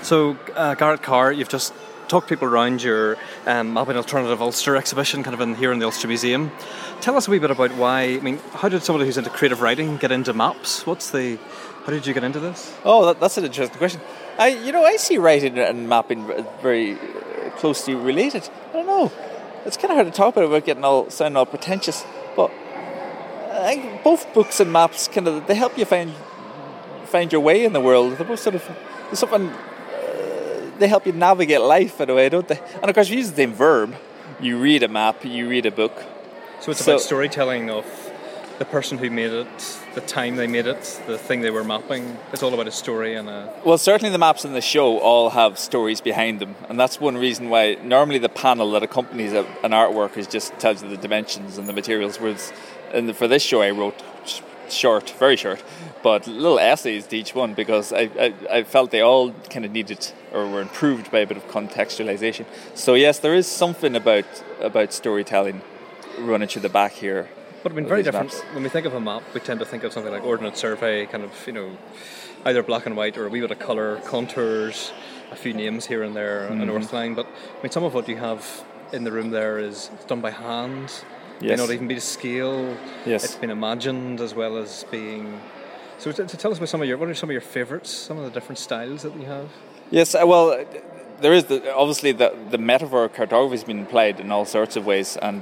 So, Garrett Carr, you've just talked people around your Mapping Alternative Ulster exhibition, kind of here in the Ulster Museum. Tell us a wee bit about how did somebody who's into creative writing get into maps? How did you get into this? Oh, that's an interesting question. I see writing and mapping very closely related. I don't know. It's kind of hard to talk about without sounding all pretentious, but I think both books and maps they help you find your way in the world. They're both there's something. They help you navigate life in a way, don't they? And of course, if you use the same verb, you read a map, you read a book. So it's about storytelling of the person who made it, the time they made it, the thing they were mapping. It's all about a story and a... Well, certainly the maps in the show all have stories behind them, and that's one reason why normally the panel that accompanies an artwork just tells you the dimensions and the materials, whereas for this show I wrote short, very short, but little essays to each one, because I felt they all kind of needed or were improved by a bit of contextualization. So yes, there is something about storytelling running through the back here. But very different. Maps. When we think of a map, we tend to think of something like Ordnance Survey, either black and white or a wee bit of colour, contours, a few names here and there, a north line. But some of what you have in the room there is done by hand. Yes. May not even be to scale. Yes. It's been imagined as well as being... So to tell us about what are some of your favourites, some of the different styles that you have? Yes, well, there is obviously the metaphor cartography has been applied in all sorts of ways, and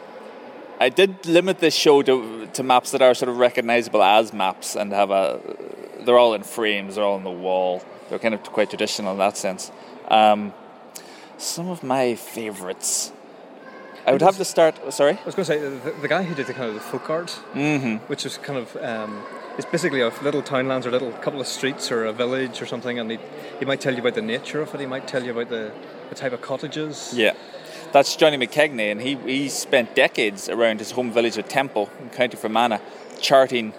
I did limit this show to maps that are sort of recognisable as maps and they're all in frames, they're all on the wall, they're kind of quite traditional in that sense. Some of my favourites... I would have to start... Sorry? I was going to say, the guy who did the kind of the folk art, which is kind of... it's basically of little townlands or little couple of streets or a village or something, and he might tell you about the nature of it, he might tell you about the type of cottages. Yeah. That's Johnny McKegney, and he spent decades around his home village of Tempo in County Fermanagh charting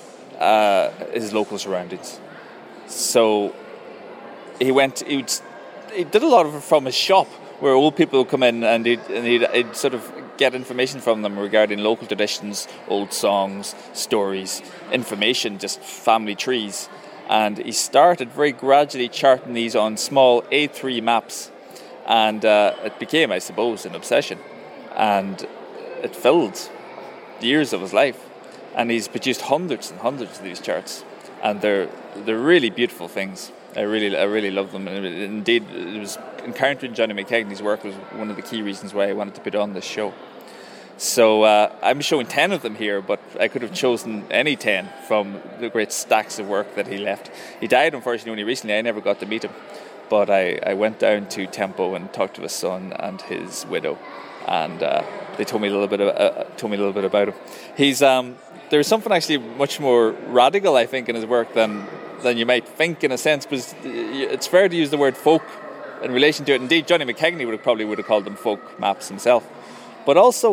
his local surroundings. So he did a lot of it from his shop, where old people would come in and he'd sort of get information from them regarding local traditions, old songs, stories, information, just family trees. And he started very gradually charting these on small A3 maps. And it became, I suppose, an obsession. And it filled years of his life. And he's produced hundreds and hundreds of these charts. And they're really beautiful things. I really love them. And indeed, it was encountering Johnny McKegney's work was one of the key reasons why I wanted to put on this show. So I'm showing 10 of them here, but I could have chosen any 10 from the great stacks of work that he left. He died, unfortunately, only recently. I never got to meet him. But I went down to Tempo and talked to his son and his widow, and they told me a little bit about him. He's there's something actually much more radical, I think, in his work than you might think, in a sense, because it's fair to use the word folk in relation to it. Indeed, Johnny McKegney would have called them folk maps himself. But also,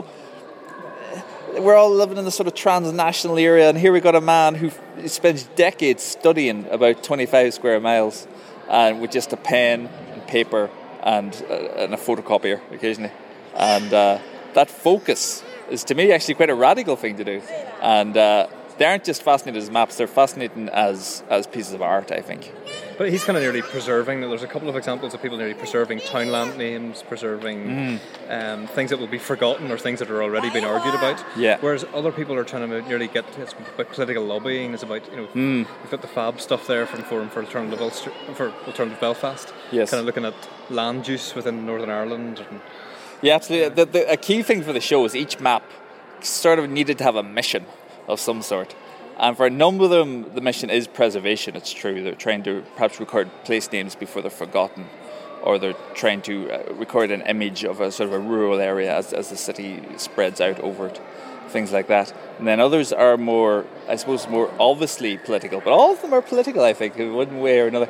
we're all living in this sort of transnational area, and here we got a man who spends decades studying about 25 square miles, and with just a pen and paper and a photocopier occasionally. And that focus is, to me, actually quite a radical thing to do. And they aren't just fascinating as maps, they're fascinating as pieces of art, I think. But he's kind of nearly preserving, there's a couple of examples of people nearly preserving townland names, preserving things that will be forgotten or things that are already being argued about. Yeah. Whereas other people are trying to nearly it's about political lobbying, it's about, we've got the FAB stuff there from Forum for Alternative Belfast. Yes. Kind of looking at land use within Northern Ireland. Yeah, absolutely. A key thing for the show is each map sort of needed to have a mission of some sort. And for a number of them, the mission is preservation, it's true. They're trying to perhaps record place names before they're forgotten, or they're trying to record an image of a sort of a rural area as the city spreads out over it, things like that. And then others are more obviously political, but all of them are political, I think, in one way or another.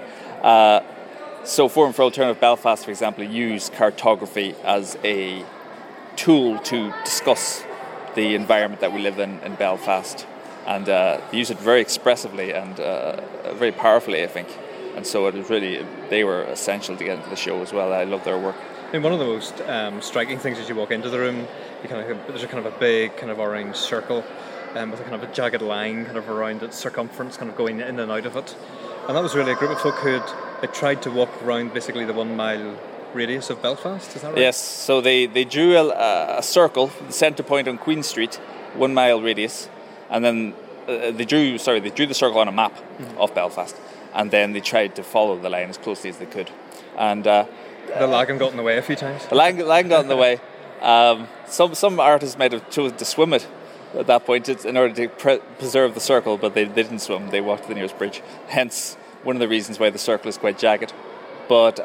So Forum for Alternative Belfast, for example, use cartography as a tool to discuss the environment that we live in Belfast. And they use it very expressively and very powerfully, I think. And so they were essential to get into the show as well. I love their work. And one of the most striking things as you walk into the room, there's a kind of a big kind of orange circle with a kind of a jagged line kind of around its circumference, kind of going in and out of it. And that was really a group of folk who had they tried to walk around basically the 1 mile radius of Belfast. Is that right? Yes, so they drew a circle, the centre point on Queen Street, 1 mile radius, and then they drew the circle on a map of Belfast, and then they tried to follow the line as closely as they could. And the lagan got in the way a few times. The lagan got in the way. Some artists might have chosen to swim it at that point in order to preserve the circle, but they didn't swim. They walked to the nearest bridge. Hence, one of the reasons why the circle is quite jagged. But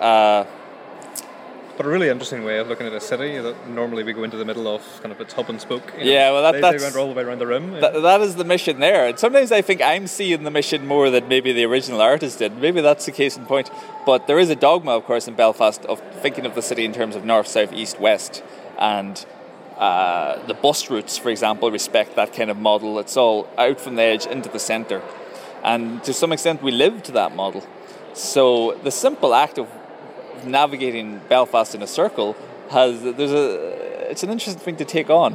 a really interesting way of looking at a city that normally we go into the middle of kind of its hub and spoke. Yeah, well, they went all the way around the rim. That is the mission there. And sometimes I think I'm seeing the mission more than maybe the original artist did. Maybe that's the case in point. But there is a dogma, of course, in Belfast of thinking of the city in terms of north, south, east, west. And the bus routes, for example, respect that kind of model. It's all out from the edge into the centre. And to some extent, we live to that model. So the simple act of navigating Belfast in a circle it's an interesting thing to take on.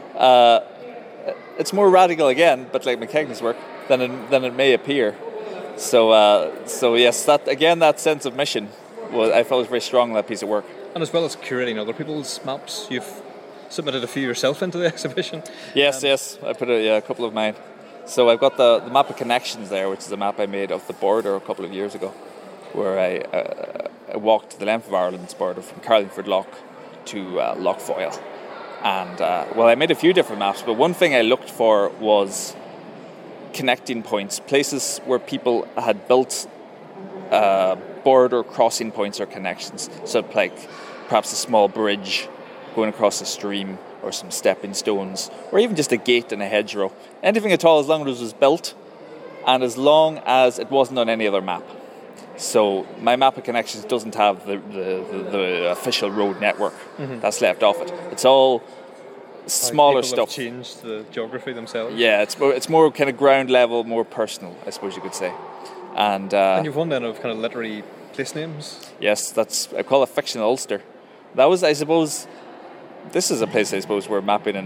It's more radical again, but like McKegney's work, than it may appear. So yes, that sense of mission I felt was very strong in that piece of work. And as well as curating other people's maps, you've submitted a few yourself into the exhibition. Yes, I put a couple of mine. So I've got the map of connections there, which is a map I made of the border a couple of years ago, where I walked the length of Ireland's border from Carlingford Lough to Lough Foyle. And, I made a few different maps, but one thing I looked for was connecting points, places where people had built border crossing points or connections. So, like perhaps a small bridge going across a stream, or some stepping stones, or even just a gate and a hedgerow. Anything at all, as long as it was built, and as long as it wasn't on any other map. So my map of connections doesn't have the official road network that's left off it. It's all smaller stuff. Have changed the geography themselves. Yeah, it's more kind of ground level, more personal, I suppose you could say. And you've one then of kind of literary place names. Yes, I call it fictional Ulster. That was, I suppose. This is a place, I suppose, where mapping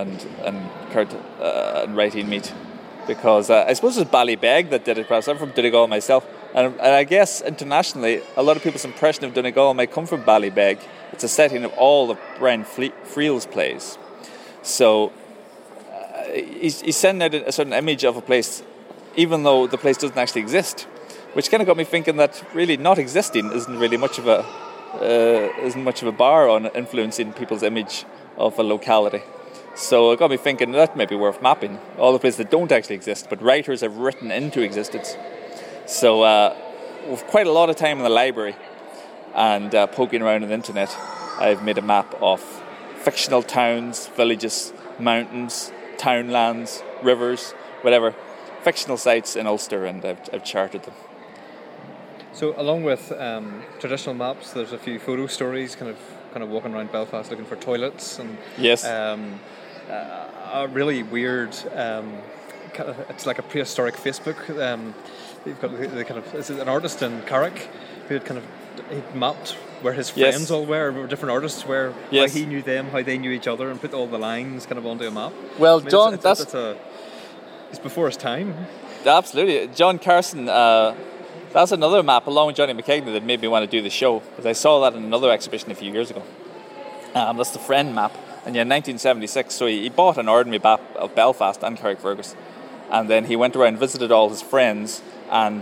and writing meet, because I suppose it was Ballybeg that did it. Perhaps I'm from Donegal myself, and I guess internationally, a lot of people's impression of Donegal might come from Ballybeg. It's a setting of all the Brian Friel's plays. So he's sending out a certain image of a place, even though the place doesn't actually exist, which kind of got me thinking that really not existing isn't really much of a bar on influencing people's image of a locality. So it got me thinking that may be worth mapping all the places that don't actually exist, but writers have written into existence. So with quite a lot of time in the library and poking around on the internet, I've made a map of fictional towns, villages, mountains, townlands, rivers, whatever, fictional sites in Ulster, and I've charted them. So along with traditional maps, there's a few photo stories, kind of walking around Belfast looking for toilets, and yes, a really weird. It's like a prehistoric Facebook. You've got the kind of it's an artist in Carrick who had he mapped where his friends all were different artists, where how he knew them, how they knew each other, and put all the lines kind of onto a map. Well, John, it's before his time. Absolutely, John Carson. That's another map, along with Johnny McKegney, that made me want to do the show, because I saw that in another exhibition a few years ago. That's the Friend map, and in 1976, so he bought an ordinary map of Belfast and Carrickfergus, and then he went around and visited all his friends, and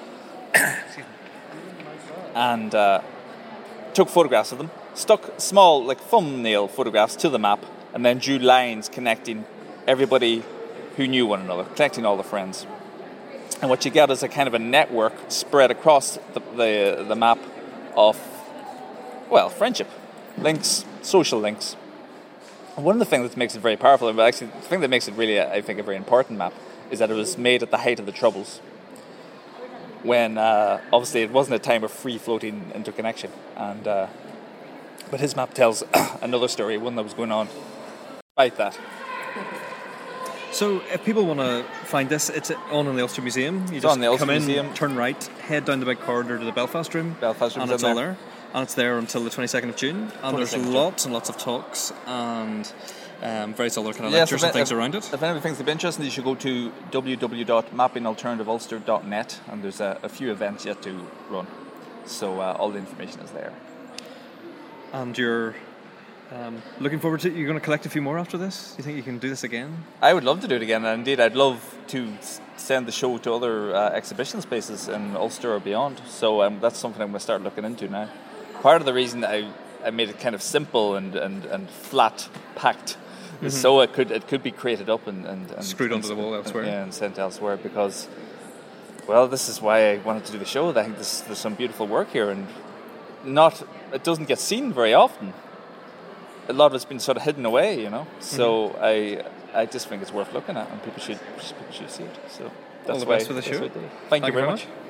took photographs of them, stuck small, like thumbnail photographs to the map, and then drew lines connecting everybody who knew one another, connecting all the friends. And what you get is a kind of a network spread across the map of, friendship, links, social links. And one of the things that makes it very powerful, but actually the thing that makes it really, I think, a very important map, is that it was made at the height of the Troubles, when obviously it wasn't a time of free-floating interconnection. And but his map tells another story, one that was going on despite that. So if people want to find this, it's on in the Ulster Museum. You just come in, Museum, turn right, head down the big corridor to the Belfast Room, and it's all there. And it's there until the 22nd of June. And there's lots and lots of talks and various other kind of lectures and things around it. If anyone thinks it'd be interesting, you should go to www.mappingalternativeulster.net, and there's a few events yet to run. So all the information is there. And you're looking forward to it. You're going to collect a few more after this? Do you think you can do this again? I would love to do it again, and indeed I'd love to send the show to other exhibition spaces in Ulster or beyond. So that's something I'm going to start looking into now. Part of the reason I made it kind of simple and flat packed is so it could be created up and screwed onto the wall elsewhere. Yeah, and sent elsewhere, because, well, this is why I wanted to do the show. I think there's some beautiful work here, and it doesn't get seen very often. A lot of it's been sort of hidden away, you know. So I just think it's worth looking at, and people should see it. So that's all the best for the show. Thank you very much.